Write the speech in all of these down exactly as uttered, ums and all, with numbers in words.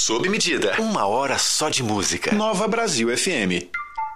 Sob medida. Uma hora só de música. Nova Brasil F M.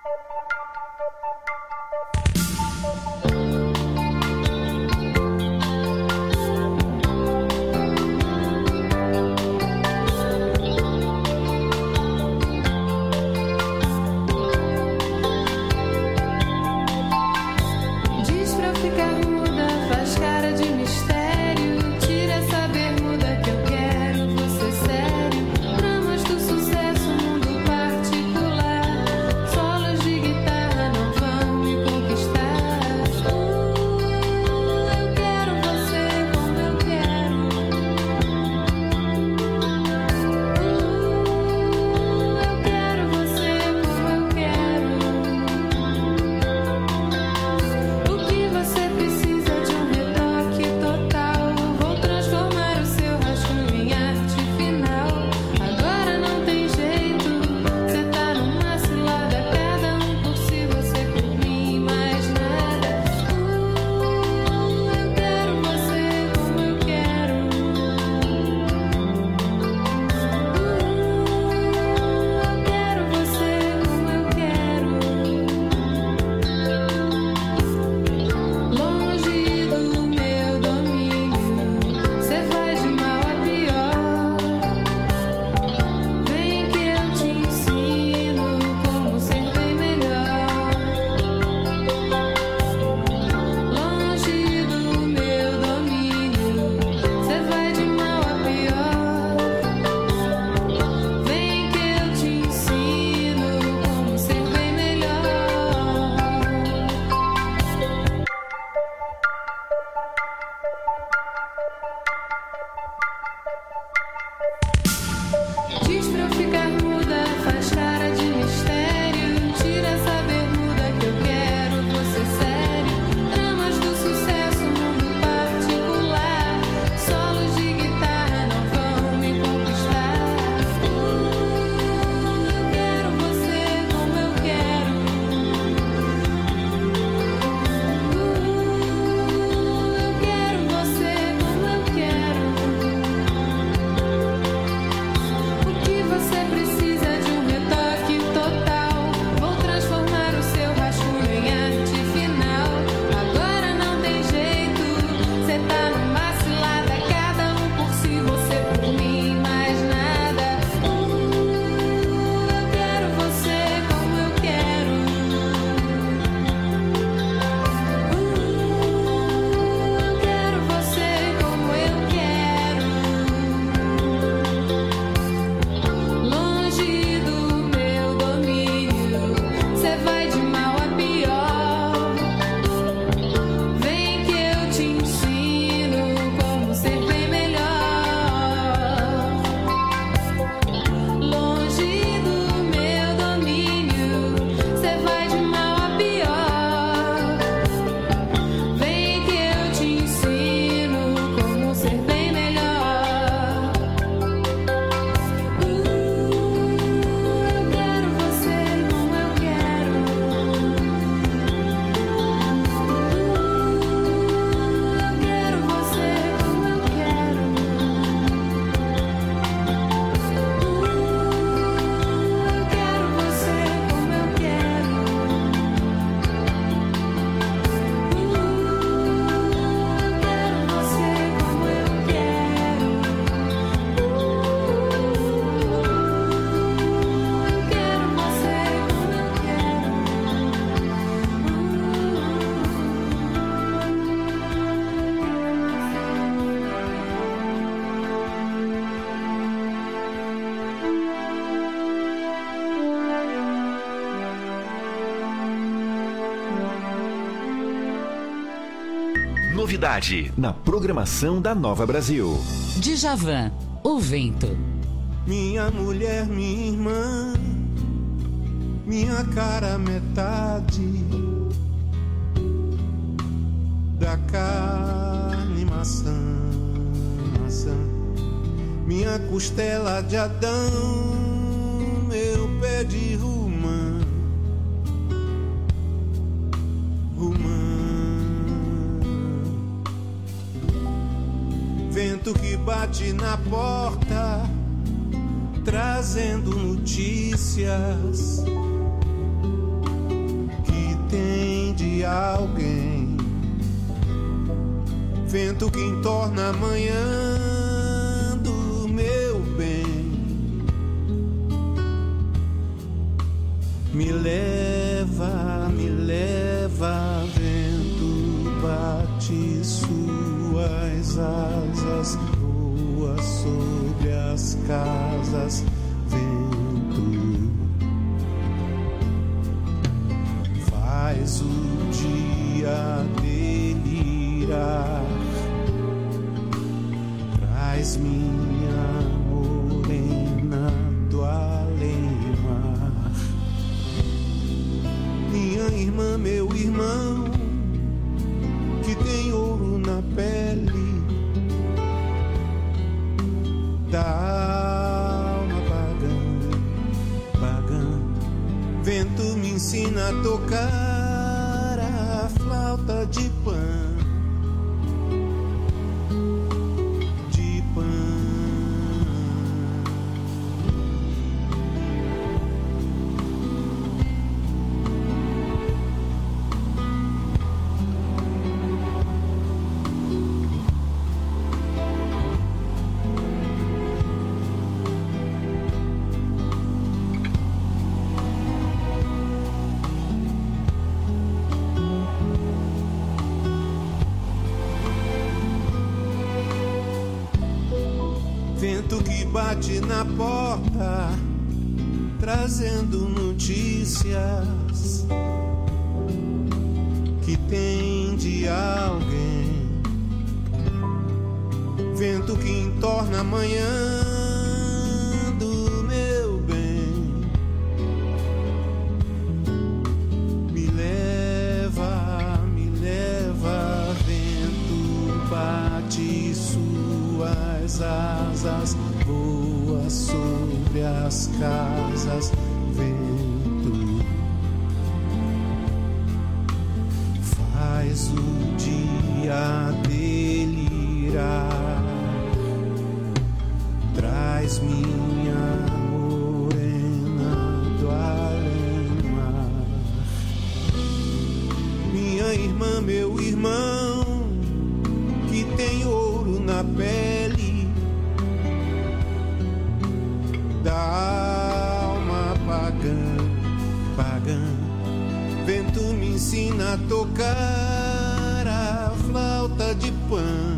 Novidade na programação da Nova Brasil. Djavan, O Vento. Minha mulher, minha irmã, minha cara metade da carne maçã, maçã, minha costela de Adão, meu pé de romã, romã. Vento que bate na porta, trazendo notícias que tem de alguém. Vento que entorna a manhã do meu bem. Me leva, me leva, vento, bate suas asas, voa sobre as casas, vento. Faz o dia delirar, traz minha morena do além-mar. Minha irmã, meu irmão, que tem ouro na pele da alma pagã, pagã. Vento me ensina a tocar a flauta de pan. Vento que bate na porta, trazendo notícias que tem de alguém. Vento que entorna a manhã do meu bem. Me leva, me leva, vento, bate suas asas, voa sobre as casas, vento. Faz o dia delirar, traz minha morena do além-mar. Minha irmã, meu irmão, que tem ouro na pele da alma pagã, pagã. Vento me ensina a tocar a flauta de pan,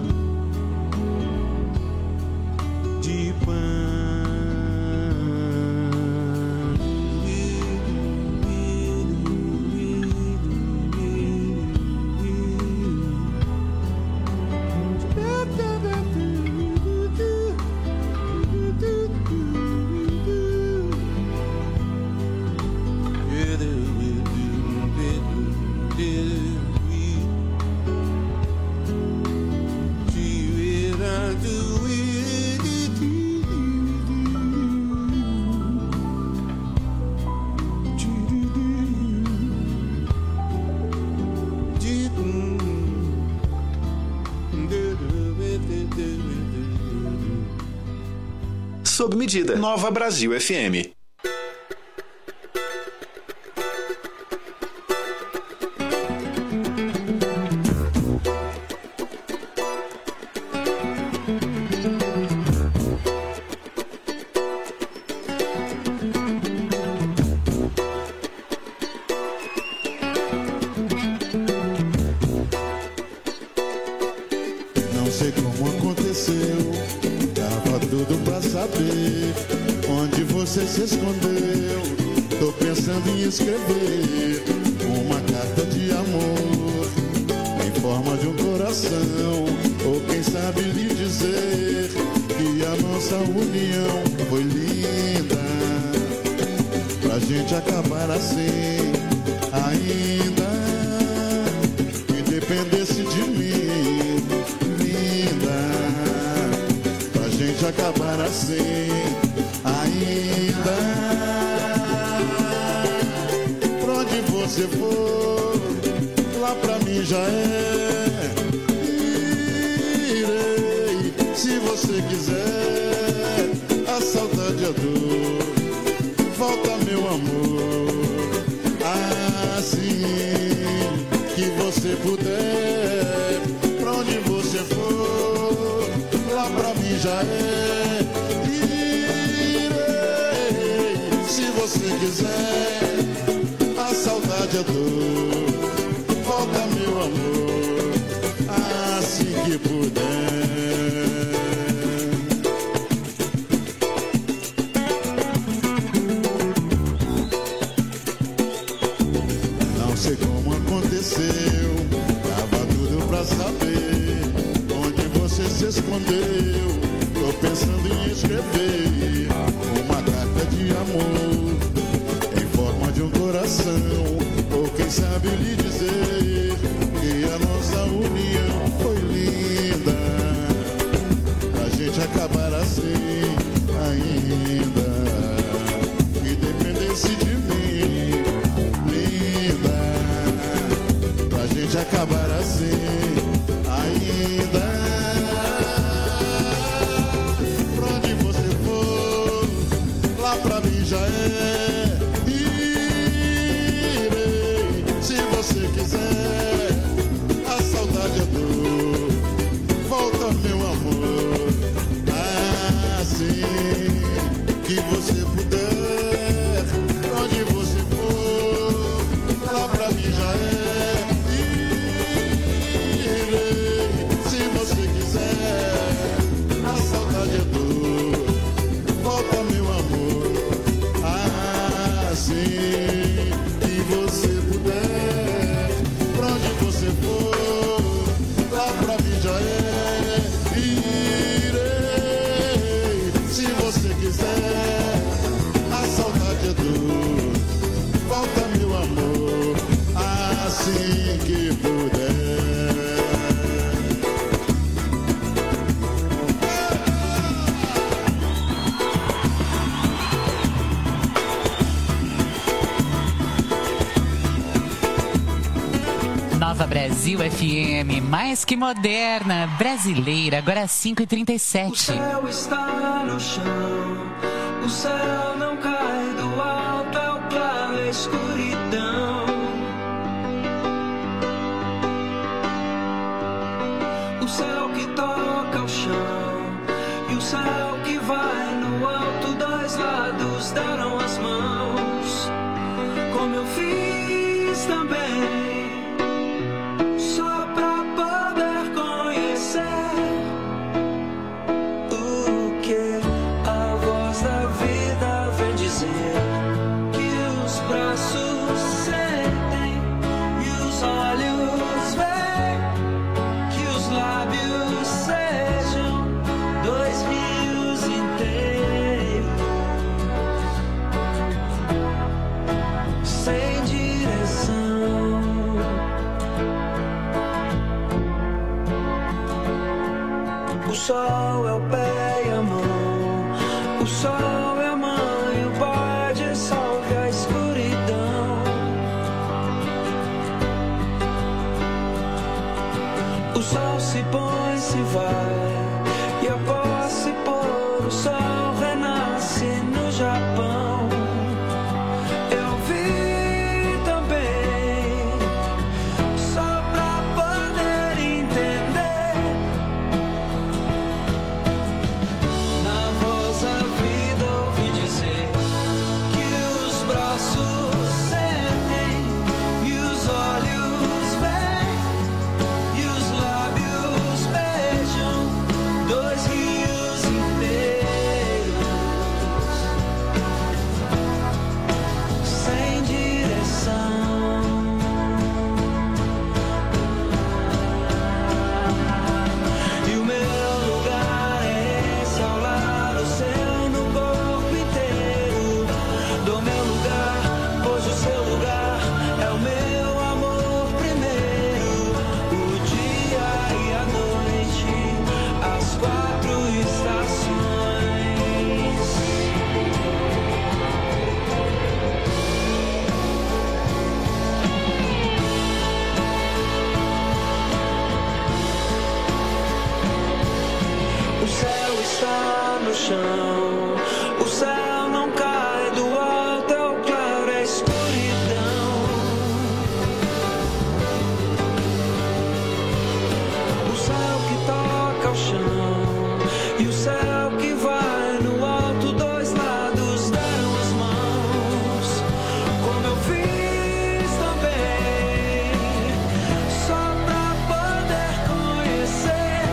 de pan. Sob medida. Nova Brasil F M. Não sei como aconteceu, tava tudo pra saber onde você se escondeu. Tô pensando em escrever uma carta de amor em forma de um coração, ou quem sabe lhe dizer que a nossa união foi linda, pra gente acabar assim ainda, que dependesse de mim, linda, pra gente acabar assim ainda. Pra onde você for, lá pra mim já é. Irei, se você quiser, a saudade é dor. quiser. Pra onde você for, lá pra mim já é. Irei, se você quiser. A saudade é dor. Volta, meu amor, assim que puder. Não sei como aconteceu, tava tudo pra saber onde você se escondeu. Tô pensando em escrever uma carta de amor em forma de um coração, ou quem sabe lhe dizer que a nossa união foi linda, a gente acabar assim ainda, que dependesse de mim, linda, pra gente acabar assim ainda. Pra onde você for, lá pra mim já é. Se quiser, a saudade é dor. Volta, meu amor, assim que você puder. Onde você for, lá pra mim já é. Irei, se você quiser, a saudade é dor. Volta, meu amor, assim que você puder. Onde você for, lá pra mim já é. Irei, se você quiser. A saudade é dor. Volta, meu amor, assim que puder. Nova Brasil F M, mais que moderna, brasileira, agora cinco e trinta e sete. O céu está no chão, o céu não cai do alto, é o claro, é a escuridão. O céu que toca o chão e o céu que vai no alto, dois lados deram as mãos, como eu fiz também. O sol é o pé e a mão, o sol é a mãe, o pai dissolve a escuridão. O sol se põe, se vai, e após se pôr, o sol renasce no Japão. Eu vi também, só pra poder entender. Na voz da vida ouvi dizer que os braços sentem e os olhos veem e os lábios beijam dois rios inteiros sem direção. E o meu lugar é esse, ao lado seu, no corpo inteiro. Do meu lugar, pois o seu lugar é o meu amor primeiro. O dia e a noite, as quatro estações. O céu está no chão, o céu não cai do alto, é o claro, é a escuridão. e o céu que vai no alto, dois lados deram as mãos, como eu fiz também, só pra poder conhecer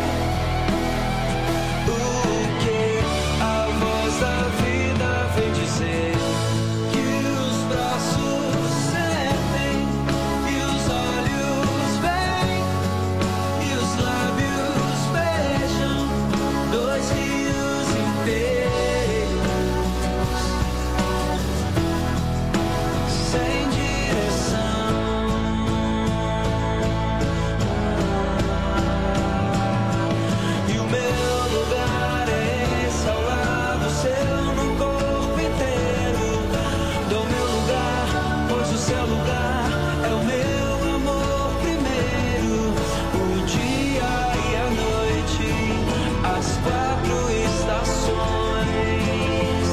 o que a voz da vida vem dizer, que os braços sentem e os olhos veem e os lábios beijam dois rios inteiros sem direção. E o meu lugar é esse ao lado seu, no corpo inteiro. Dou meu lugar, pois o seu lugar é o meu amor primeiro. O dia e a noite, as quatro estações.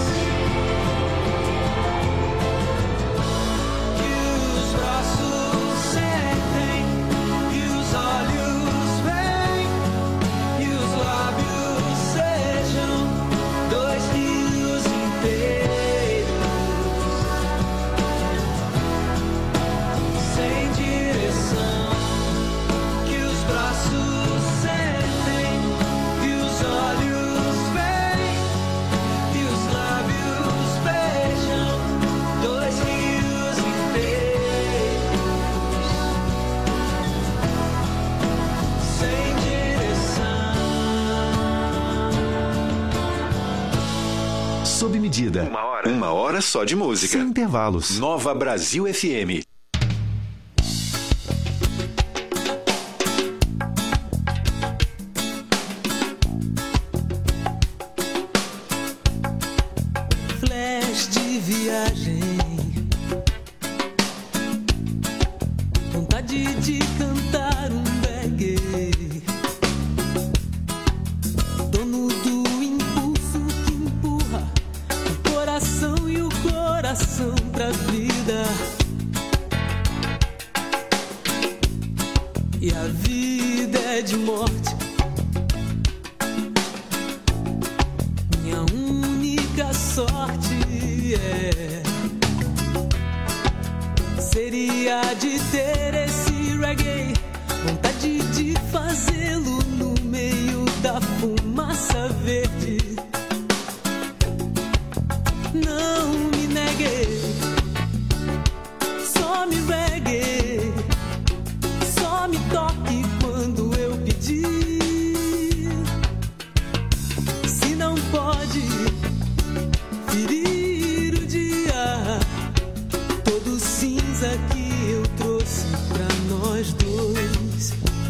Que os braços sentem e os olhos veem e os lábios sejam dois rios inteiros sem direção. Que os braços sentem e os olhos veem e os lábios beijam dois rios inteiros sem direção. Sob medida. Uma hora. Uma hora só de música. Sem intervalos. Nova Brasil F M. Flash de viagem, vontade de cantar um reggae, dono do impulso que empurra o coração e o coração pra vida. E a vida é de morte, minha única sorte é seria de ter esse reggae, vontade de fazê-lo no meio da fumaça verde. Não me neguei, só me reggae, só me toque quando eu pedir. Se não pode ferir o dia todo cinza que eu trouxe pra nós dois.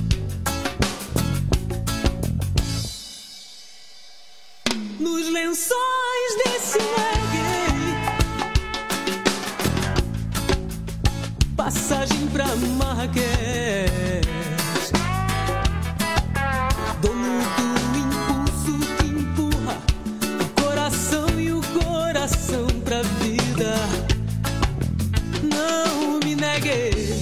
Nos lençóis desse reggae, passagem pra Marrakech, dono do impulso que empurra o coração e o coração pra vida. Não me neguei,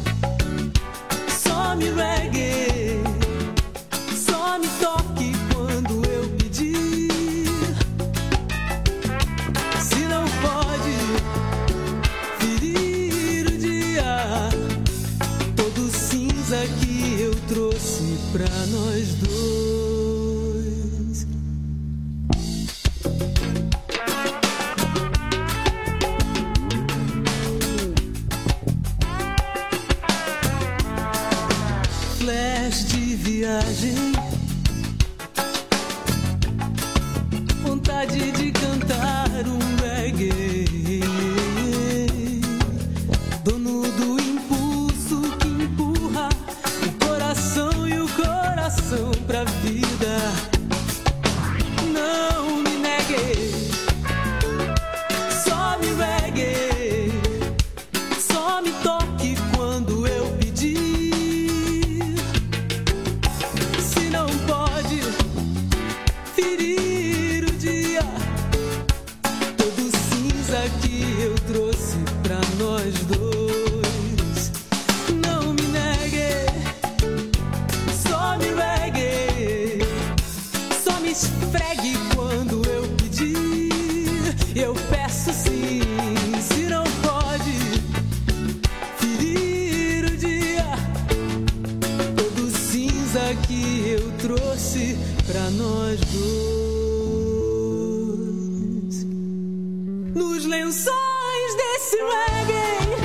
só me reggae, só me toque quando eu pedir. Se não pode ferir o dia todo cinza que eu trouxe pra nós dois. Flash de viagem, vontade de cantar um reggae, dono do impulso que empurra o coração e o coração pra vida. Não me neguei, só me reggae, só me toque quando eu pedir. Se não pode ferir o dia todo cinza que eu trouxe pra nós dois. Não me negue, só me reggae, rosa que eu trouxe pra nós dois, nos lençóis desse reggae.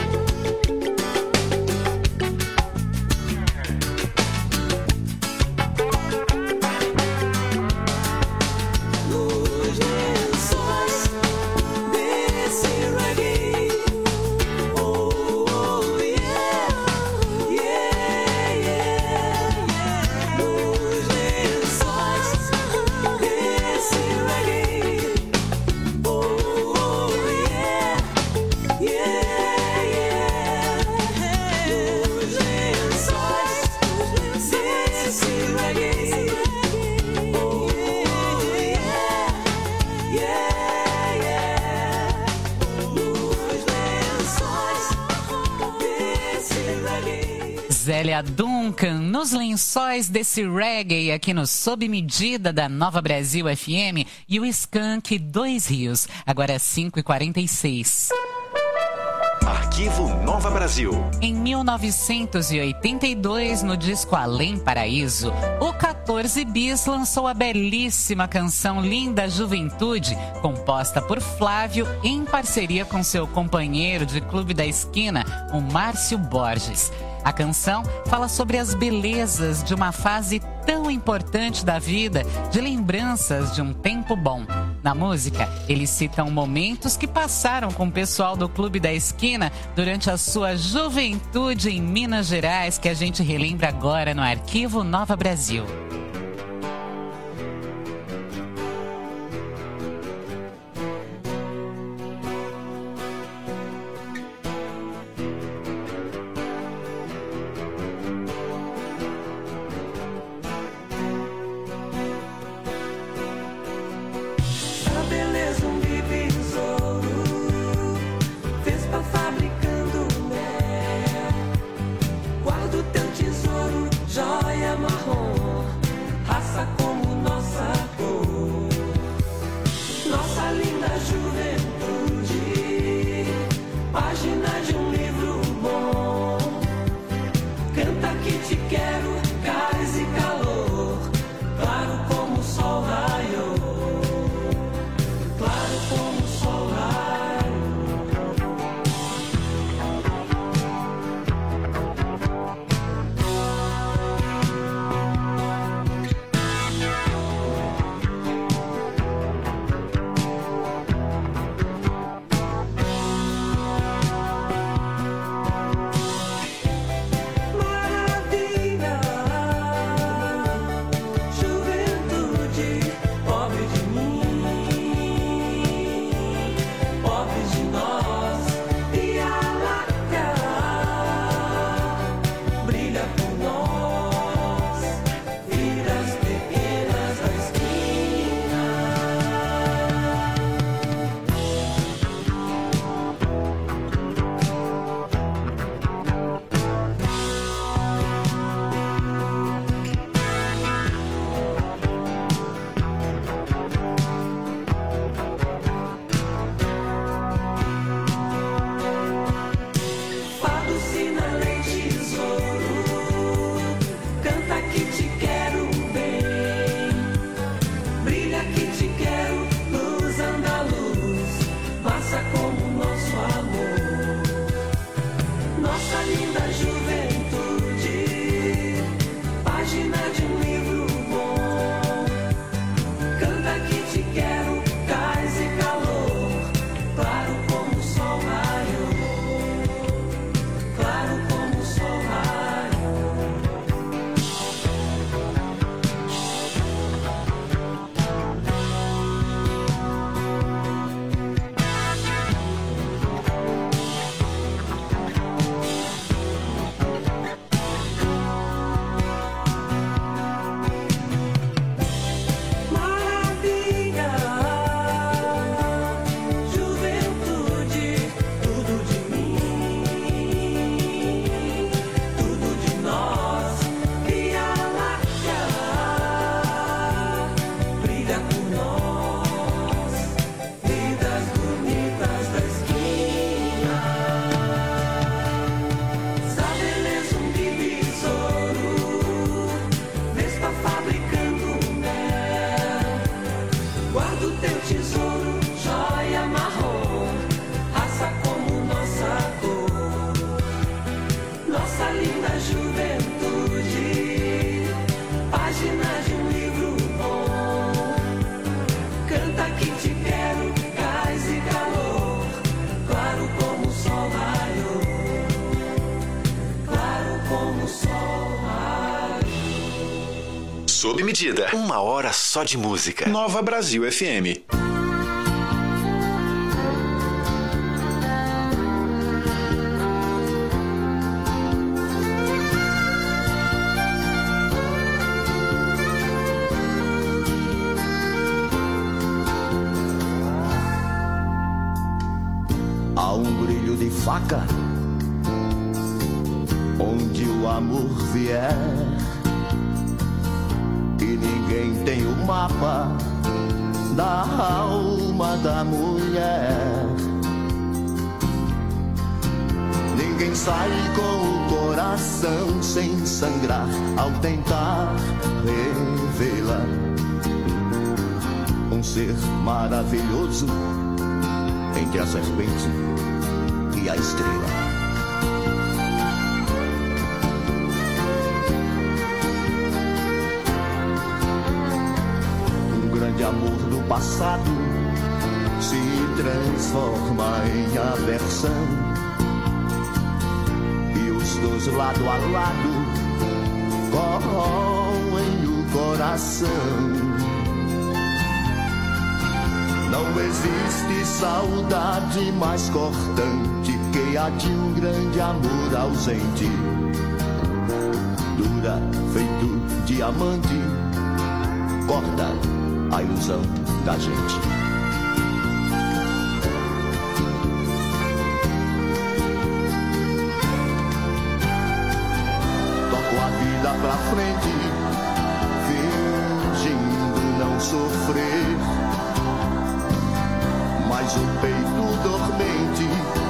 Zélia Duncan, nos lençóis desse reggae aqui no Sob Medida da Nova Brasil F M e o Skank Dois Rios, agora é cinco e quarenta e seis. Arquivo Nova Brasil. Em mil novecentos e oitenta e dois, no disco Além Paraíso, o quatorze Bis lançou a belíssima canção Linda Juventude, composta por Flávio em parceria com seu companheiro de Clube da Esquina, o Márcio Borges. A canção fala sobre as belezas de uma fase tão importante da vida, de lembranças de um tempo bom. Na música, eles citam momentos que passaram com o pessoal do Clube da Esquina durante a sua juventude em Minas Gerais, que a gente relembra agora no Arquivo Nova Brasil. Guardo teu tesouro, joia marrom. sob medida. Uma hora só de música. Nova Brasil F M. Há um brilho de faca onde o amor vier, e ninguém tem o mapa da alma da mulher. Ninguém sai com o coração sem sangrar ao tentar revê-la. Um ser maravilhoso entre a serpente e a estrela. De amor do passado se transforma em aversão, e os dois lado a lado corroem o coração. Não existe saudade mais cortante que a de um grande amor ausente. Dura feito diamante, corta a ilusão da gente. Toco a vida pra frente, fingindo não sofrer, mas o peito dormente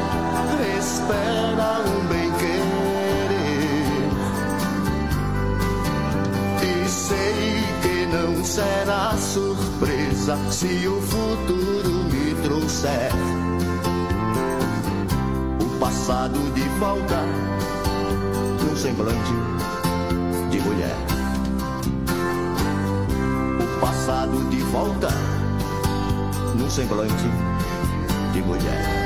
espera um bem-querer. E sei que não será surpresa se o futuro me trouxer o passado de volta num semblante de mulher. O passado de volta num semblante de mulher.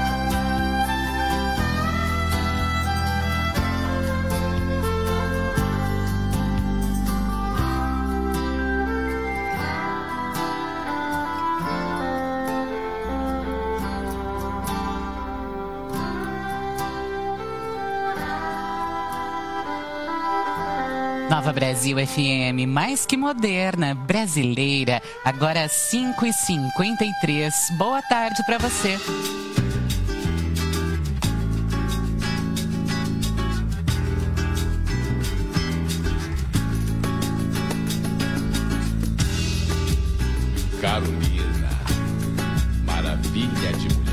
Nova Brasil F M, mais que moderna, brasileira, agora às cinco e cinquenta e três. Boa tarde para você. Carolina, maravilha de mulher.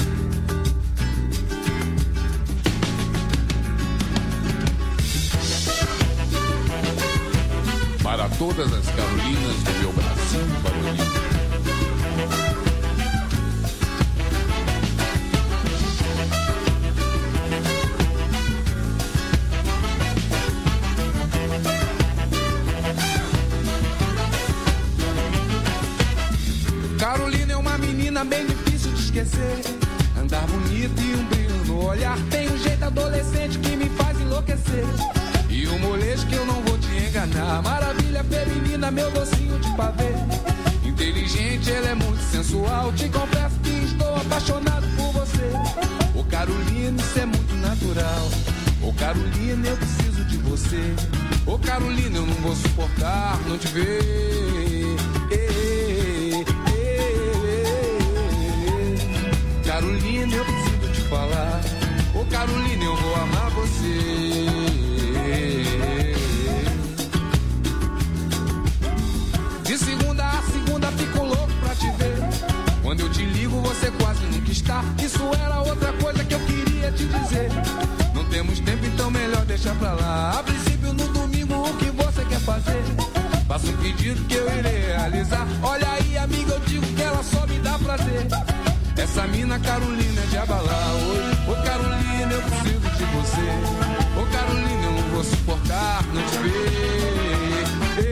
Para todas as Carolinas do meu Brasil favorito. Carolina é uma menina bem difícil de esquecer. Andar bonito e um brilho no olhar. Tem um jeito adolescente que me faz enlouquecer. E um molejo que eu não vou te enganar. Maravilha feminina, meu docinho de pavê. Inteligente, ela é muito sensual. Te confesso que estou apaixonado por você. Ô Carolina, isso é muito natural. Ô Carolina, eu preciso de você. Ô Carolina, eu não vou suportar não te ver. Carolina, eu preciso te falar. Ô Carolina, eu vou amar você. De segunda a segunda fico louco pra te ver. Quando eu te ligo você quase nunca está. Isso era outra coisa que eu queria te dizer. Não temos tempo, então melhor deixar pra lá. A princípio no domingo o que você quer fazer? Faça um pedido que eu irei realizar. Olha aí amiga, eu digo que ela só me dá prazer. Essa mina Carolina é de abalar. Oi, ô Carolina, eu preciso de você. Ô Carolina, eu não vou suportar não te ver.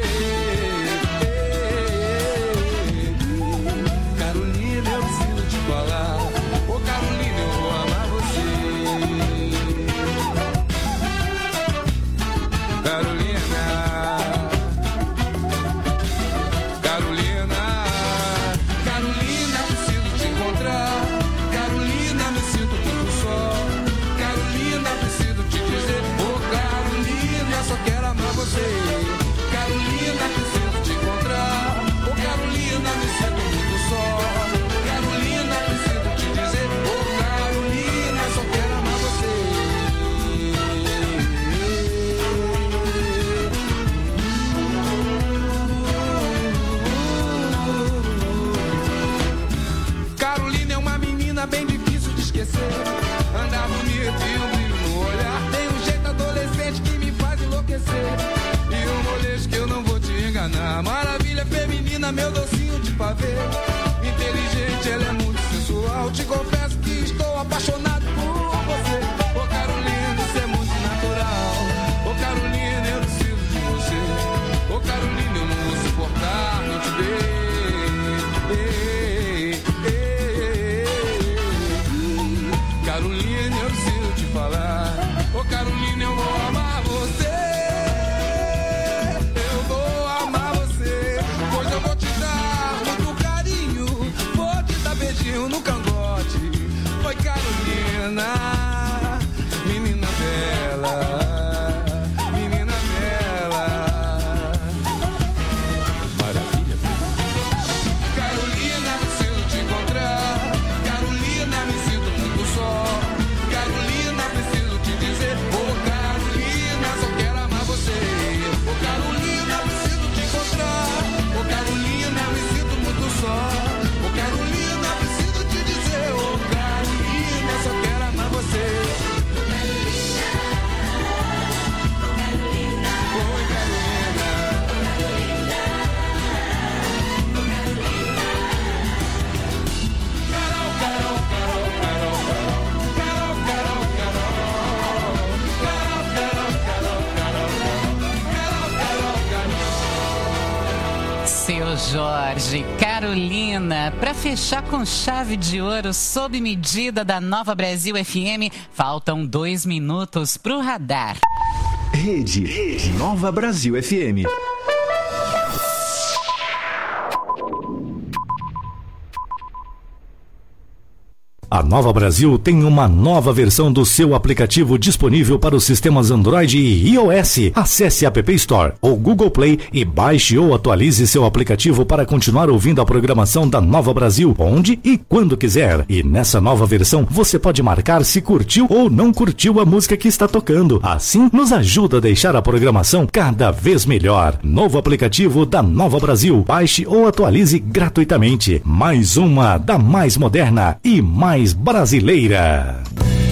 Carolina, eu preciso te falar. Ô Carolina, eu vou amar você. Carolina, Carolina, maravilha feminina, meu docinho de pavê. Inteligente, ela é muito sensual. Te confesso que estou apaixonado por você. Ô Carolina, isso é muito natural. Ô Carolina, eu preciso de você. Ô Carolina, eu não vou suportar não te ver. Carolina, eu preciso te falar. Ô Carolina, eu vou amar você. Eu vou amar você. Pois eu vou te dar muito carinho. Vou te dar beijinho no cangote. Oi Carolina, menina bela, menina bela. Maravilha. Carolina, preciso te encontrar. Carolina, me sinto muito só. Carolina, preciso te dizer. Ô Carolina, só quero amar você. Ô Carolina, preciso te encontrar. Ô Carolina, me sinto muito só. Ô Carolina, preciso te dizer. Ô Carolina, só quero amar você. Oi Carolina. Carol, Carol, Carol, Carol, Carol, Carol, Carol, Carol, Carol, Carol, Carol, Carol. Seu Jorge, Carolina, para fechar com chave de ouro sob medida da Nova Brasil F M, faltam dois minutos pro radar. Rede, Rede Nova Brasil F M. A Nova Brasil tem uma nova versão do seu aplicativo disponível para os sistemas Android e iOS. Acesse a App Store ou Google Play e baixe ou atualize seu aplicativo para continuar ouvindo a programação da Nova Brasil, onde e quando quiser. E nessa nova versão, você pode marcar se curtiu ou não curtiu a música que está tocando. Assim, nos ajuda a deixar a programação cada vez melhor. Novo aplicativo da Nova Brasil. Baixe ou atualize gratuitamente. Mais uma da mais moderna e mais brasileira.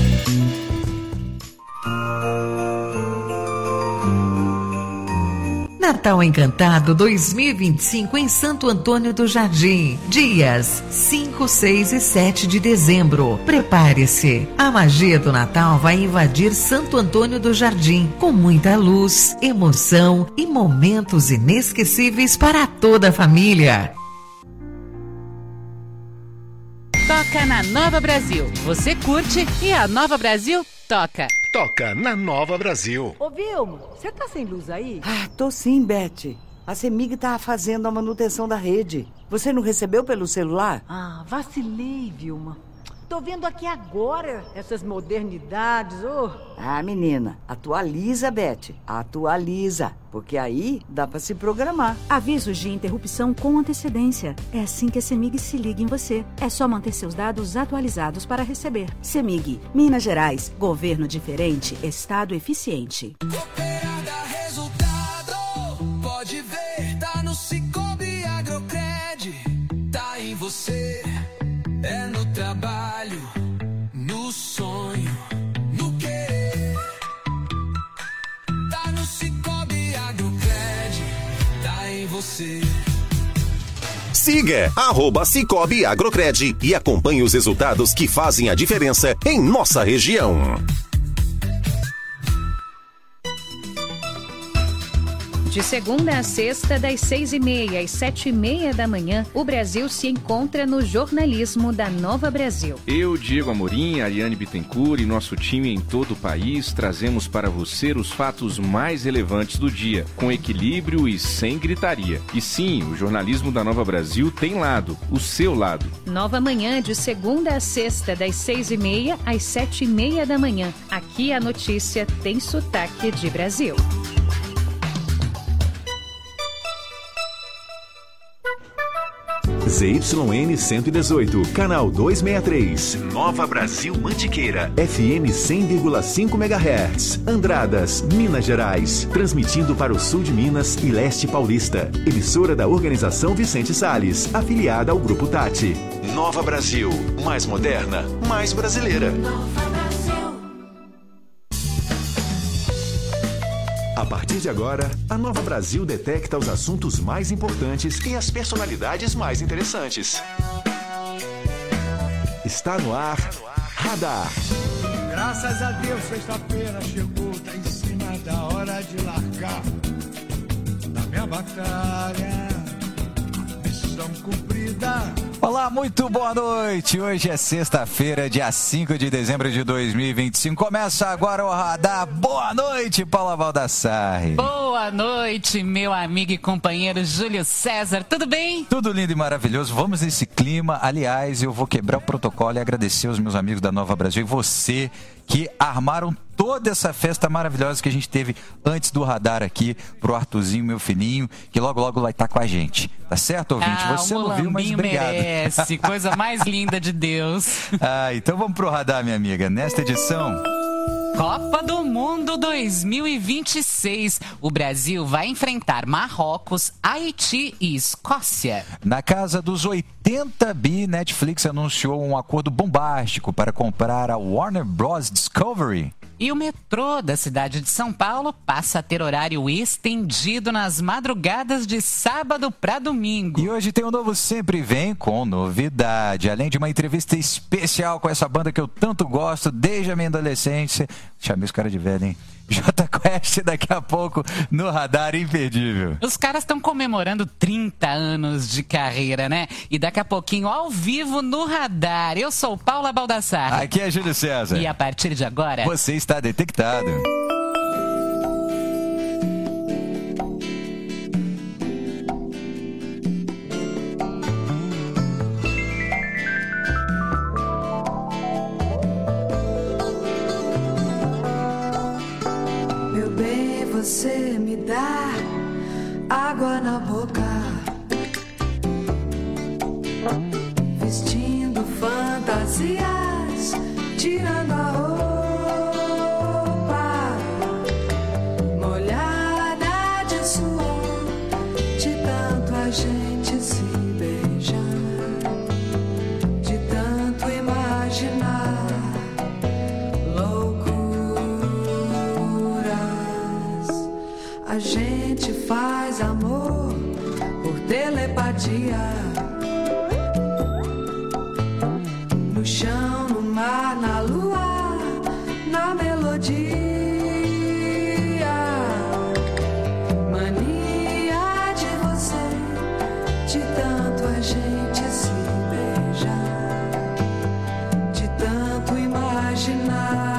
Natal Encantado dois mil e vinte e cinco em Santo Antônio do Jardim. Dias cinco, seis e sete de dezembro. Prepare-se. A magia do Natal vai invadir Santo Antônio do Jardim com muita luz, emoção e momentos inesquecíveis para toda a família. Toca na Nova Brasil. Você curte e a Nova Brasil toca. Toca na Nova Brasil. Ô Vilma, você tá sem luz aí? Ah, tô sim, Beth. A CEMIG tá fazendo a manutenção da rede. Você não recebeu pelo celular? Ah, vacilei, Vilma. Tô vendo aqui agora essas modernidades, ô. Oh. Ah, menina, atualiza, Beth. Atualiza, porque aí dá pra se programar. Avisos de interrupção com antecedência. É assim que a CEMIG se liga em você. É só manter seus dados atualizados para receber. CEMIG, Minas Gerais. Governo diferente, Estado eficiente. Cooperada, resultado, pode ver, tá no Cicobi Agrocred, tá em você, é no trabalho, no sonho, no querer, tá no Cicobi Agrocred, tá em você. Siga arroba Cicobi Agrocred e acompanhe os resultados que fazem a diferença em nossa região. De segunda a sexta, das seis e meia às sete e meia da manhã, o Brasil se encontra no jornalismo da Nova Brasil. Eu, Diego Amorim, Ariane Bittencourt e nosso time em todo o país trazemos para você os fatos mais relevantes do dia, com equilíbrio e sem gritaria. E sim, o jornalismo da Nova Brasil tem lado, o seu lado. Nova Manhã, de segunda a sexta, das seis e meia às sete e meia da manhã. Aqui a notícia tem sotaque de Brasil. Z Y N cento e dezoito, canal duzentos e sessenta e três. Nova Brasil Mantiqueira. F M cem vírgula cinco megahertz. Andradas, Minas Gerais. Transmitindo para o sul de Minas e leste paulista. Emissora da Organização Vicente Salles, afiliada ao Grupo Tati. Nova Brasil. Mais moderna, mais brasileira. Nova Brasil. A partir de agora, a Nova Brasil detecta os assuntos mais importantes E as personalidades mais interessantes. Está no ar, Radar. Graças a Deus, sexta-feira chegou, tá em cima da hora de largar da minha batalha, missão cumprida. Olá, muito boa noite. Hoje é sexta-feira, dia cinco de dezembro de dois mil e vinte e cinco. Começa agora o Radar. Boa noite, Paula Baldassarri. Boa noite, meu amigo e companheiro Júlio César. Tudo bem? Tudo lindo e maravilhoso. Vamos nesse clima. Aliás, eu vou quebrar o protocolo e agradecer aos meus amigos da Nova Brasil e você que armaram toda essa festa maravilhosa que a gente teve antes do Radar aqui pro Arthurzinho, meu filhinho, que logo logo vai estar com a gente. Tá certo, ouvinte? Ah, você um não viu, mas obrigado. Merece, coisa mais linda de Deus. Ah, então vamos pro Radar, minha amiga. Nesta edição... Copa do Mundo dois mil e vinte e seis. O Brasil vai enfrentar Marrocos, Haiti e Escócia. Na casa dos oitenta bi, Netflix anunciou um acordo bombástico para comprar a Warner Bros. Discovery. E o metrô da cidade de São Paulo passa a ter horário estendido nas madrugadas de sábado para domingo. E hoje tem um novo Sempre Vem com novidade. Além de uma entrevista especial com essa banda que eu tanto gosto desde a minha adolescência. Chamei os caras de velho, hein? Jota Quest daqui a pouco no Radar imperdível. Os caras estão comemorando trinta anos de carreira, né? E daqui a pouquinho, ao vivo no Radar. Eu sou Paula Baldassarri. Aqui é Júlio César. E a partir de agora... Você está detectado. Você me dá água na boca, vestindo fantasias, tirando a roupa, molhada de suor, de tanto a gente se beijar, de tanto imaginar. A gente faz amor por telepatia, no chão, no mar, na lua, na melodia. Mania de você, de tanto a gente se beijar, de tanto imaginar.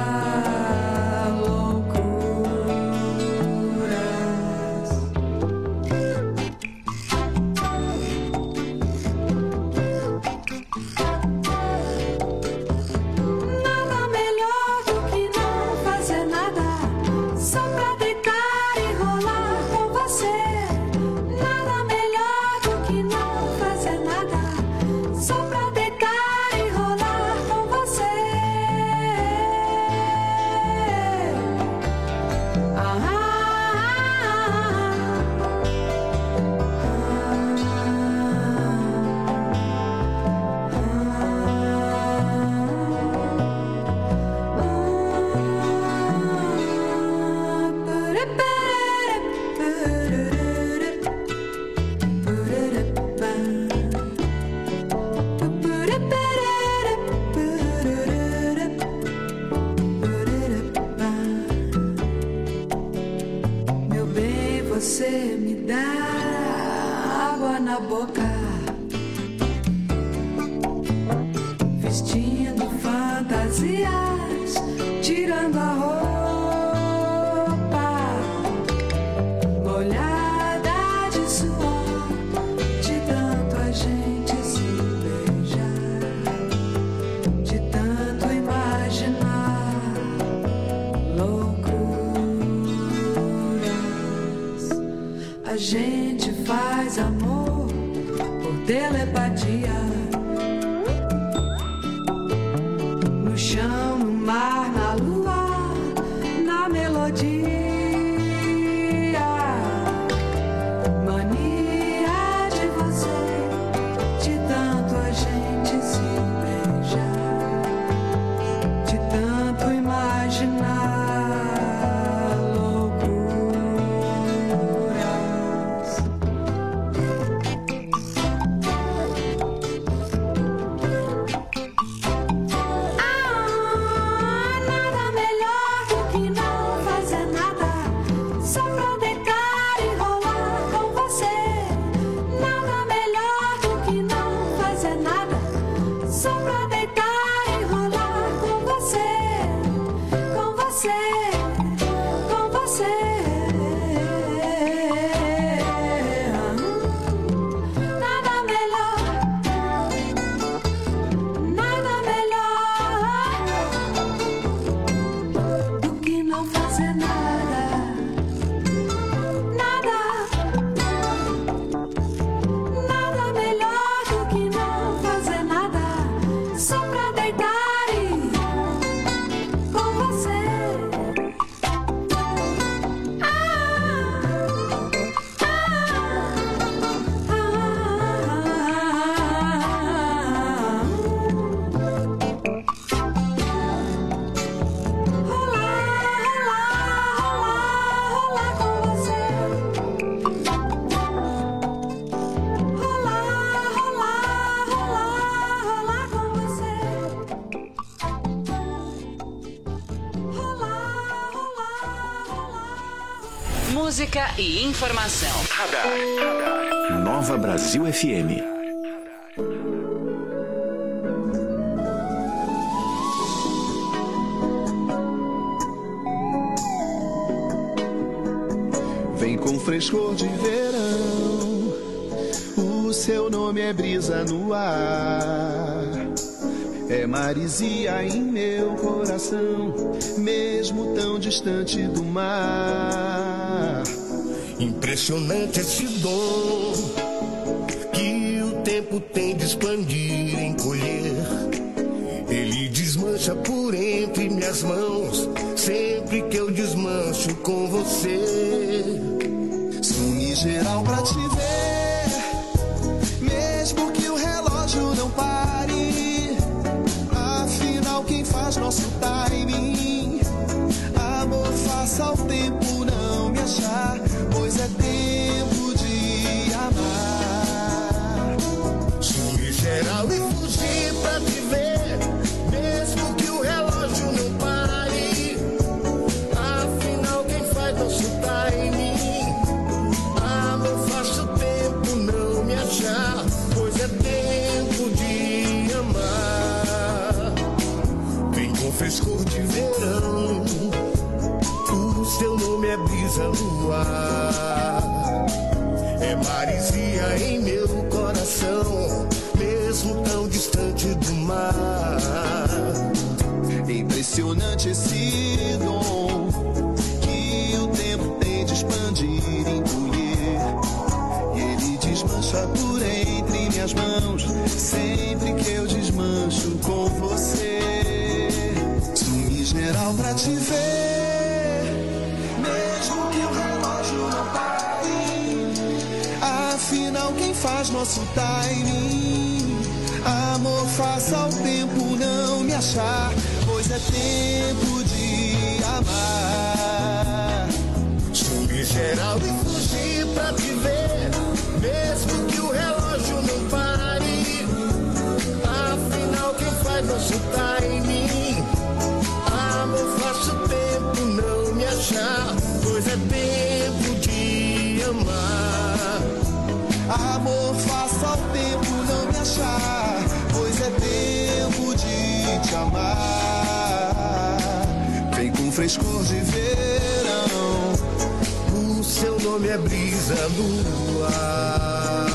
Você me dá água na boca, vestindo fantasias, tirando a roupa, molhada de suor, de tanto a gente se beijar, de tanto imaginar loucuras. A gente faz amor por telepatia, no chão, no mar, na lua, na melodia. Mania de você, de tanto a gente se beijar, de tanto imaginar loucuras. música e informação. Radar. Radar. Nova Brasil F M. Vem com frescor de verão, o seu nome é brisa no ar. É maresia em meu coração, mesmo tão distante do mar. Impressionante esse dom que o tempo tem de expandir, encolher. Ele desmancha por entre minhas mãos, sempre que eu desmancho com você. Some geral pra te ver, mesmo que o relógio não pare. Afinal, quem faz nosso timing? Amor, faça o tempo não me achar, pois é tempo de amar. Some geral e fugir pra te ver, mesmo que o relógio não pare. Afinal, quem faz nosso timing? Amor, faça o tempo não me achar, pois é tempo de amar. Vem com frescor de verão, o seu nome é brisa no ar. É maresia em meu coração, mesmo tão distante do mar. É impressionante esse dom que o tempo tem de expandir, encolher. E ele desmancha por entre minhas mãos, sempre que eu desmancho com você. Some geral pra te ver, mesmo que o relógio não pare. Afinal, quem faz nosso timing? Amor, faça o tempo não me achar, pois é tempo de amar. Some geral e fugir pra te ver, mesmo que o relógio não pare. Afinal, quem faz nosso timing? Amor, faça o tempo não me achar, pois é tempo de amar. Amor, faça o tempo não me achar, pois é tempo de te amar. Vem com frescor de verão, o seu nome é brisa no ar.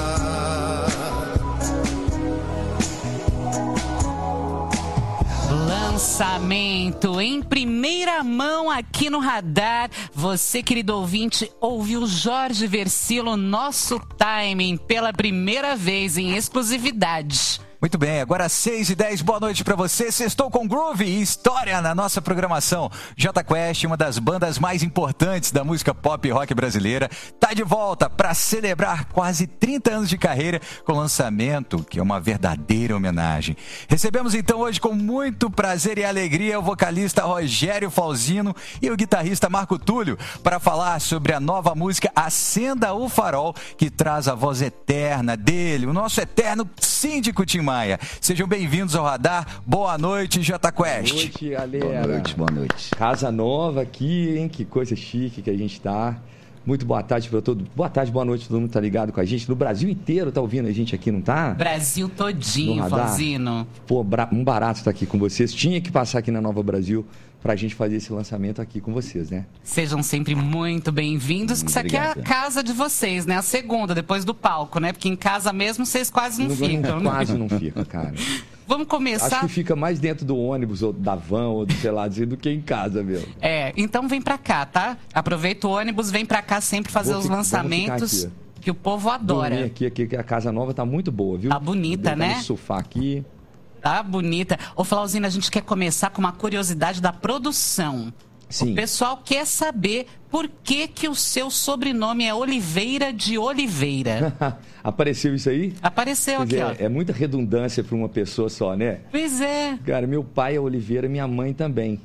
Lançamento em primeira mão aqui no Radar. Você, querido ouvinte, ouviu Jorge Versilo, Nosso Timing, pela primeira vez em exclusividade. Muito bem, agora seis e dez, boa noite pra você. Sextou com Groove e história na nossa programação. Jota Quest, uma das bandas mais importantes da música pop e rock brasileira, tá de volta pra celebrar quase trinta anos de carreira com o lançamento, que é uma verdadeira homenagem. Recebemos então hoje com muito prazer e alegria o vocalista Rogério Flauzino e o guitarrista Marco Túlio para falar sobre a nova música Acenda o Farol, que traz a voz eterna dele, o nosso eterno síndico Tim Maia. Sejam bem-vindos ao Radar. Boa noite, Jota Quest. Boa noite, galera. Boa noite, boa noite. Casa nova aqui, hein? Que coisa chique que a gente tá. Muito boa tarde para todo. Boa tarde, boa noite, todo mundo tá ligado com a gente. No Brasil inteiro tá ouvindo a gente aqui, não tá? Brasil todinho, Flauzino. Pô, um barato estar aqui com vocês. Tinha que passar aqui na Nova Brasil pra gente fazer esse lançamento aqui com vocês, né? Sejam sempre muito bem-vindos, que isso aqui é a casa de vocês, né? A segunda, depois do palco, né? Porque em casa mesmo vocês quase não, não ficam. Quase não ficam, cara. Vamos começar... Acho que fica mais dentro do ônibus, ou da van, ou do, sei lá, do que em casa mesmo. É, então vem pra cá, tá? Aproveita o ônibus, vem pra cá sempre fazer Vou os fi- lançamentos que o povo adora. Dormir aqui, aqui, que a casa nova tá muito boa, viu? Tá bonita, Deitar né? no sofá aqui. Tá bonita. Ô, Flauzino, a gente quer começar com uma curiosidade da produção. Sim. O pessoal quer saber por que que o seu sobrenome é Oliveira de Oliveira. Apareceu isso aí? Apareceu Quer aqui, dizer, ó. É muita redundância para uma pessoa só, né? Pois é. Cara, meu pai é Oliveira, minha mãe também.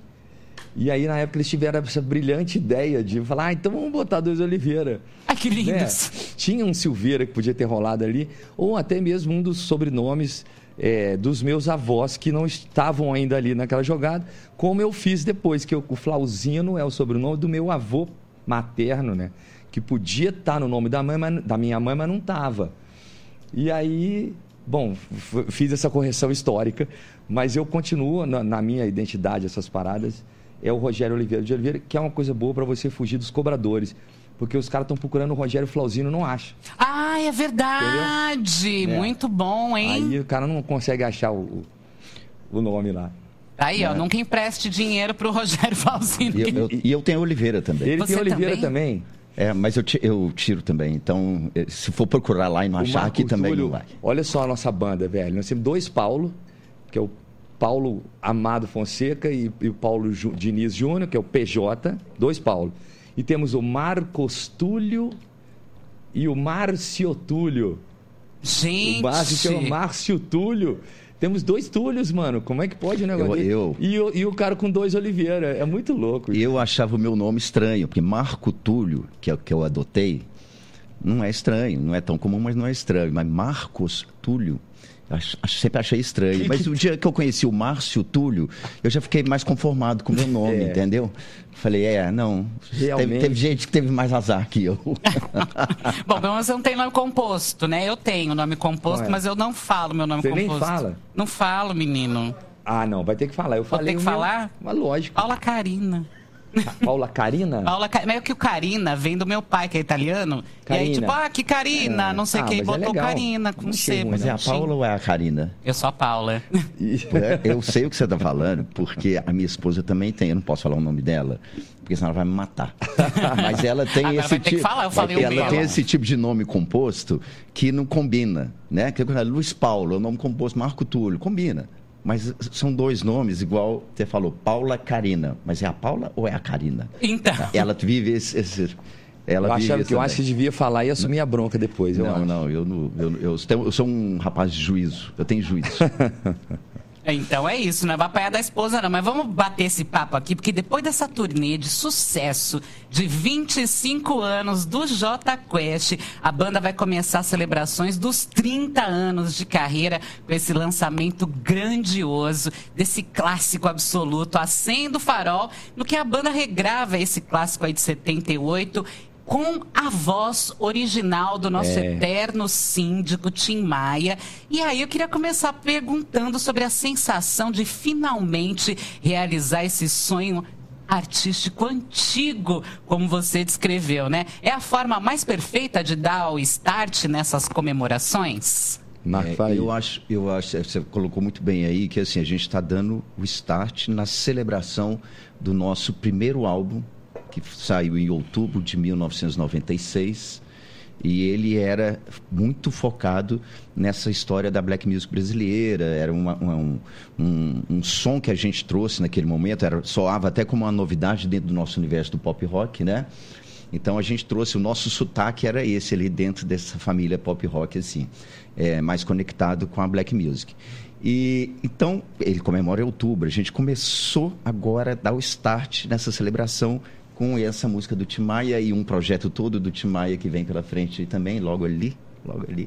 E aí, na época, eles tiveram essa brilhante ideia de falar, ah, então vamos botar dois Oliveira. Ah, que lindos. Né? Tinha um Silveira que podia ter rolado ali, ou até mesmo um dos sobrenomes é, dos meus avós que não estavam ainda ali naquela jogada, como eu fiz depois, que eu, o Flauzino é o sobrenome do meu avô materno, né? que podia estar no nome da, mãe, mas, da minha mãe, mas não estava. E aí, bom, f- fiz essa correção histórica, mas eu continuo na, na minha identidade, essas paradas, é o Rogério Oliveira de Oliveira, que é uma coisa boa para você fugir dos cobradores. Porque os caras estão procurando o Rogério Flauzino e não acham. Ah, é verdade! Entendeu? Muito bom, hein? Aí o cara não consegue achar o, o nome lá. Aí, ó, É. nunca empreste dinheiro pro Rogério Flauzino. E eu, eu- e eu tenho Oliveira também. Ele Você tem Oliveira também? também. É, mas eu, ti- eu tiro também. Então, eh, se for procurar lá e não O achar, Marco aqui também Túlio, não vai. olha só a nossa banda, velho. Nós temos dois Paulo, que é o Paulo Amado Fonseca e, e o Paulo Ju- Diniz Júnior, que é o P J. Dois Paulo. E temos o Marcos Túlio e o Márcio Túlio. Gente! O Márcio chama Márcio Túlio. Temos dois Túlios, mano. Como é que pode o negócio Eu- desse? eu- E, o, e o cara com dois Oliveira. É muito louco. Eu achava o meu nome estranho, porque Marco Túlio, que é o que eu adotei, não é estranho, não é tão comum, mas não é estranho. Mas Marcos Túlio, eu ach- ach- sempre achei estranho. Que- Mas que- o dia que eu conheci o Márcio Túlio, eu já fiquei mais conformado com o meu nome, É. entendeu? Falei, é, não. Realmente. Teve, teve gente que teve mais azar que eu. Bom, pelo menos você não tem nome composto, né? Eu tenho nome composto, Qual é? mas eu não falo meu nome Você nem composto. fala? Não falo, menino. Ah, não. Vai ter que falar. Eu Vou falei ter que o meu- falar? Mas lógico. Paula Carina. Paula Carina? Paula Ca- Mas é que o Carina vem do meu pai, que é italiano. E aí, Carina. tipo, ah, que Carina, É. não sei Ah, quem, mas é botou legal. Carina com Não C. sei, mas é a Paula ou é a Karina? Eu sou a Paula. É, eu sei o que você está falando, porque a minha esposa também tem, eu não posso falar o nome dela, porque senão ela vai me matar. Mas ela tem Agora esse vai ter que tipo, falar, eu falei o ela meu. tem esse tipo de nome composto que não combina, né? Que é Luiz Paulo, é o nome composto Marco Túlio, combina. Mas são dois nomes, igual você falou, Paula Karina. Mas é a Paula ou é a Karina? Então. Ela vive esse. esse ela eu vive achava esse que eu também. acho que devia falar e assumir a bronca depois. Eu Não, acho. não, eu, não eu, eu, tenho- eu sou um rapaz de juízo, eu tenho juízo. Então é isso, não vai apanhar da esposa não, mas vamos bater esse papo aqui, porque depois dessa turnê de sucesso de vinte e cinco anos do Jota Quest, a banda vai começar as celebrações dos trinta anos de carreira com esse lançamento grandioso desse clássico absoluto, Acenda o Farol, no que a banda regrava esse clássico aí de setenta e oito com a voz original do nosso É. eterno síndico Tim Maia. E aí eu queria começar perguntando sobre a sensação de finalmente realizar esse sonho artístico antigo, como você descreveu, né? É a forma mais perfeita de dar o start nessas comemorações? É, eu acho, eu acho, você colocou muito bem aí que assim a gente está dando o start na celebração do nosso primeiro álbum, que saiu em outubro de mil novecentos e noventa e seis, e ele era muito focado nessa história da black music brasileira. Era uma, uma, um, um, um som que a gente trouxe naquele momento, era, soava até como uma novidade dentro do nosso universo do pop rock, né? Então a gente trouxe, o nosso sotaque era esse ali dentro dessa família pop rock, assim, é, mais conectado com a black music. E então ele comemora em outubro. A gente começou agora a dar o start nessa celebração com essa música do Tim Maia e um projeto todo do Tim Maia que vem pela frente também, logo ali, logo ali.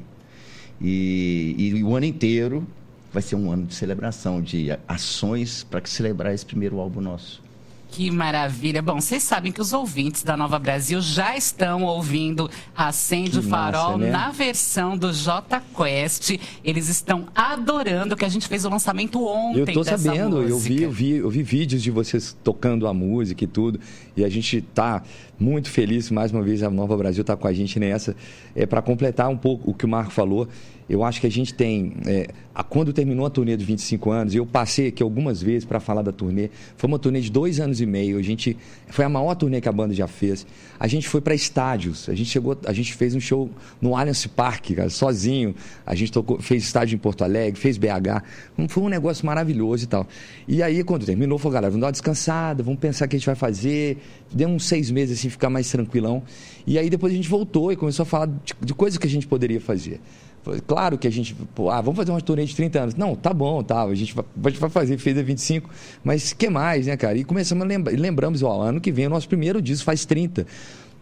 E, e o ano inteiro vai ser um ano de celebração, de ações para celebrar esse primeiro álbum nosso. Que maravilha. Bom, vocês sabem que os ouvintes da Nova Brasil já estão ouvindo Acende o Que Farol massa, né? na versão do Jota Quest. Eles estão adorando que a gente fez o lançamento ontem Eu tô dessa sabendo, eu vi, música. eu vi, eu vi vídeos de vocês tocando a música e tudo, e a gente tá muito feliz, mais uma vez a Nova Brasil tá com a gente nessa, é para completar um pouco o que o Marco falou. Eu acho que a gente tem, é, a, quando terminou a turnê de vinte e cinco anos, eu passei aqui algumas vezes para falar da turnê, foi uma turnê de dois anos e meio, a gente, foi a maior turnê que a banda já fez, a gente foi para estádios, a gente chegou, a gente fez um show no Allianz Parque, cara, sozinho, a gente tocou, fez estádio em Porto Alegre, fez B H, foi um negócio maravilhoso e tal. E aí, quando terminou, falou, galera, vamos dar uma descansada, vamos pensar o que a gente vai fazer, deu uns seis meses assim, ficar mais tranquilão, e aí depois a gente voltou e começou a falar de, de coisas que a gente poderia fazer. Claro que a gente, pô, ah, vamos fazer uma turnê de trinta anos. Não, tá bom, tá, a gente vai, a gente vai fazer, fez a vinte e cinco, mas que mais, né, cara? E começamos a lembrar, e lembramos, ó, ano que vem o nosso primeiro disco faz trinta.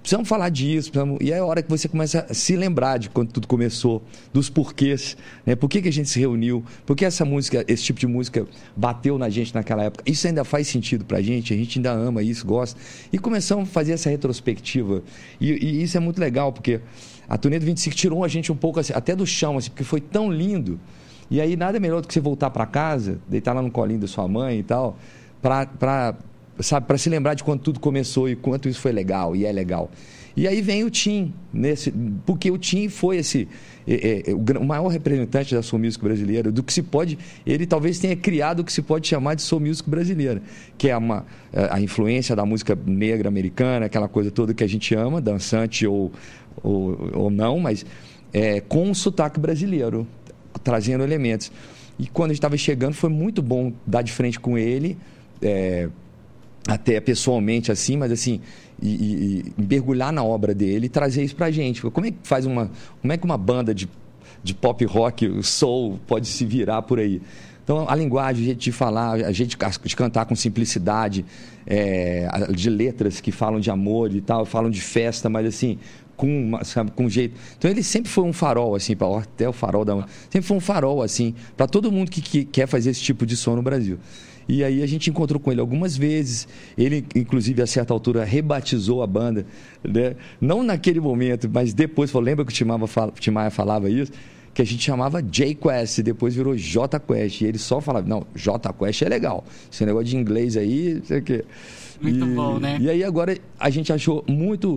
precisamos falar disso, precisamos... e é a hora que você começa a se lembrar de quando tudo começou, dos porquês, né? Por que, que a gente se reuniu, por que essa música, esse tipo de música bateu na gente naquela época, isso ainda faz sentido pra gente, a gente ainda ama isso, gosta, e começamos a fazer essa retrospectiva, e, e isso é muito legal, porque a turnê do vinte e cinco tirou a gente um pouco, assim, até do chão, assim, porque foi tão lindo, e aí nada melhor do que você voltar pra casa, deitar lá no colinho da sua mãe e tal, pra... pra sabe, para se lembrar de quando tudo começou e quanto isso foi legal e é legal. E aí vem o Tim, nesse, porque o Tim foi esse é, é, o, o maior representante da soul music brasileira, do que se pode, ele talvez tenha criado o que se pode chamar de soul music brasileira, que é uma, a influência da música negra americana, aquela coisa toda que a gente ama, dançante ou, ou, ou não, mas é, com um sotaque brasileiro, trazendo elementos. E quando a gente estava chegando, foi muito bom dar de frente com ele, é, até pessoalmente assim, mas assim, e, e, e mergulhar na obra dele e trazer isso pra gente. Como é que faz uma, como é que uma banda de, de pop rock, soul, pode se virar por aí? Então, a linguagem, a jeito de falar, a jeito de cantar com simplicidade, é, de letras que falam de amor e tal, falam de festa, mas assim, com, sabe, com jeito. Então, ele sempre foi um farol, assim, pra, até o farol da... Sempre foi um farol, assim, para todo mundo que, que quer fazer esse tipo de som no Brasil. E aí a gente encontrou com ele algumas vezes, ele inclusive a certa altura rebatizou a banda, né? Não naquele momento, mas depois, lembra que o Tim Maia, Tim Maia falava isso? Que a gente chamava J-Quest, e depois virou J-Quest, e ele só falava, não, J-Quest é legal, esse negócio de inglês aí, não sei o quê. Muito e, bom, né? E aí agora a gente achou muito,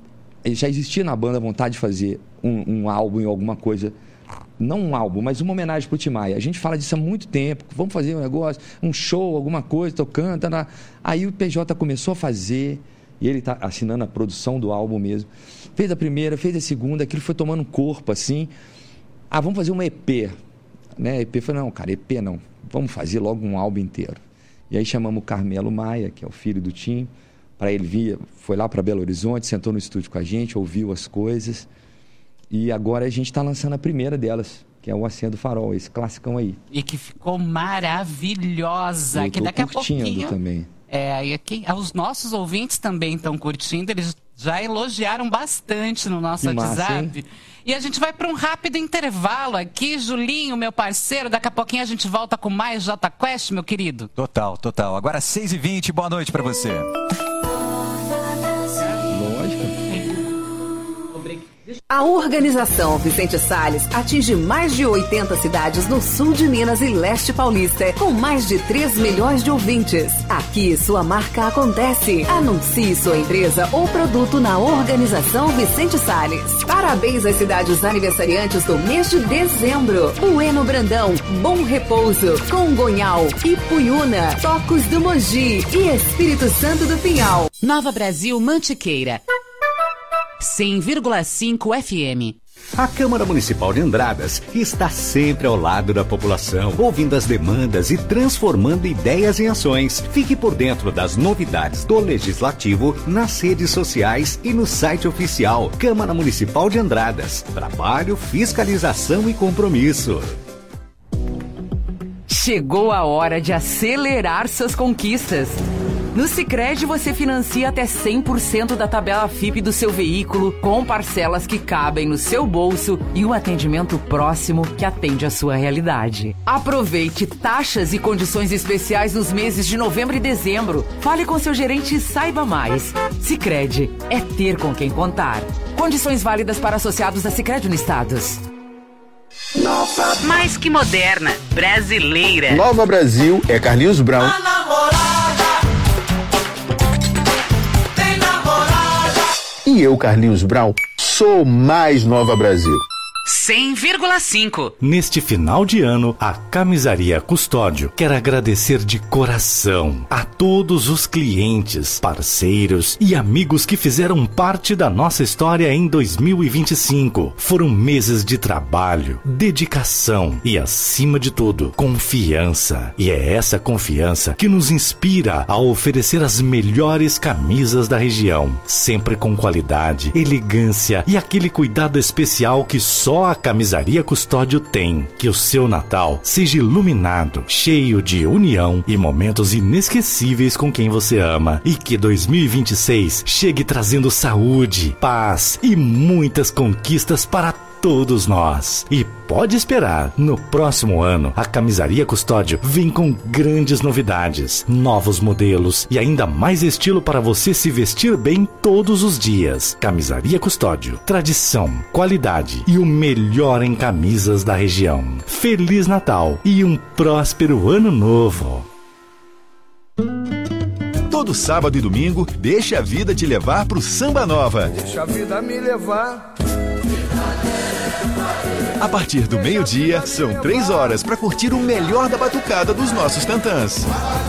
já existia na banda a vontade de fazer um, um álbum em alguma coisa, não um álbum, mas uma homenagem pro Tim Maia. A gente fala disso há muito tempo, vamos fazer um negócio, um show, alguma coisa, tocando, tá, tá. Aí o P J começou a fazer, e ele tá assinando a produção do álbum mesmo. Fez a primeira, fez a segunda, aquilo foi tomando corpo, assim. Ah, vamos fazer uma E P. Né? E P falou, não, cara, E P não, vamos fazer logo um álbum inteiro. E aí chamamos o Carmelo Maia, que é o filho do Tim, para ele vir, foi lá para Belo Horizonte, sentou no estúdio com a gente, ouviu as coisas. E agora a gente está lançando a primeira delas, que é o Acendo Farol, esse classicão aí. E que ficou maravilhosa. Eu que tô daqui a curtindo pouquinho também. É, e aqui, os nossos ouvintes também estão curtindo, eles já elogiaram bastante no nosso Que massa, WhatsApp. hein? E a gente vai para um rápido intervalo aqui, Julinho, meu parceiro. Daqui a pouquinho a gente volta com mais J Quest, meu querido. Total, total. Agora seis e vinte, boa noite para você. A organização Vicente Salles atinge mais de oitenta cidades no sul de Minas e leste paulista, com mais de três milhões de ouvintes. Aqui sua marca acontece. Anuncie sua empresa ou produto na organização Vicente Salles. Parabéns às cidades aniversariantes do mês de dezembro: Bueno Brandão, Bom Repouso, Congonhal, Ipuiuna, Tocos do Mogi e Espírito Santo do Pinhal. Nova Brasil Mantiqueira cem vírgula cinco F M. A Câmara Municipal de Andradas está sempre ao lado da população, ouvindo as demandas e transformando ideias em ações. Fique por dentro das novidades do Legislativo nas redes sociais e no site oficial Câmara Municipal de Andradas. Trabalho, fiscalização e compromisso. Chegou a hora de acelerar suas conquistas. No Sicredi você financia até cem por cento da tabela F I P do seu veículo, com parcelas que cabem no seu bolso e um atendimento próximo que atende à sua realidade. Aproveite taxas e condições especiais nos meses de novembro e dezembro. Fale com seu gerente e saiba mais. Sicredi é ter com quem contar. Condições válidas para associados da Sicredi Unistados. Nova. Mais que moderna, brasileira. Nova Brasil é Carlinhos Brown. A namorada tem namorada. E eu, Carlinhos Brown, sou mais Nova Brasil. cem vírgula cinco. Neste final de ano, a Camisaria Custódio quer agradecer de coração a todos os clientes, parceiros e amigos que fizeram parte da nossa história em dois mil e vinte e cinco. Foram meses de trabalho, dedicação e, acima de tudo, confiança. E é essa confiança que nos inspira a oferecer as melhores camisas da região, sempre com qualidade, elegância e aquele cuidado especial que só só a Camisaria Custódio tem. Que o seu Natal seja iluminado, cheio de união e momentos inesquecíveis com quem você ama. E que dois mil e vinte e seis chegue trazendo saúde, paz e muitas conquistas para todos nós. E pode esperar, no próximo ano, a Camisaria Custódio vem com grandes novidades, novos modelos e ainda mais estilo para você se vestir bem todos os dias. Camisaria Custódio, tradição, qualidade e o melhor em camisas da região. Feliz Natal e um próspero ano novo. Todo sábado e domingo, deixa a vida te levar pro Samba Nova. Deixa a vida me levar. A partir do meio-dia, são três horas para curtir o melhor da batucada dos nossos tantãs.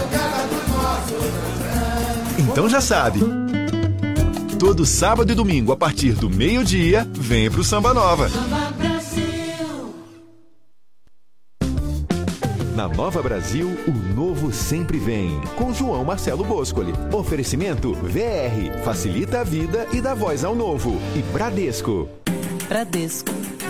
Então já sabe. Todo sábado e domingo, a partir do meio-dia, vem pro Samba Nova. Na Nova Brasil, o novo sempre vem. Com João Marcelo Boscoli. Oferecimento V R. Facilita a vida e dá voz ao novo. E Bradesco. Bradesco.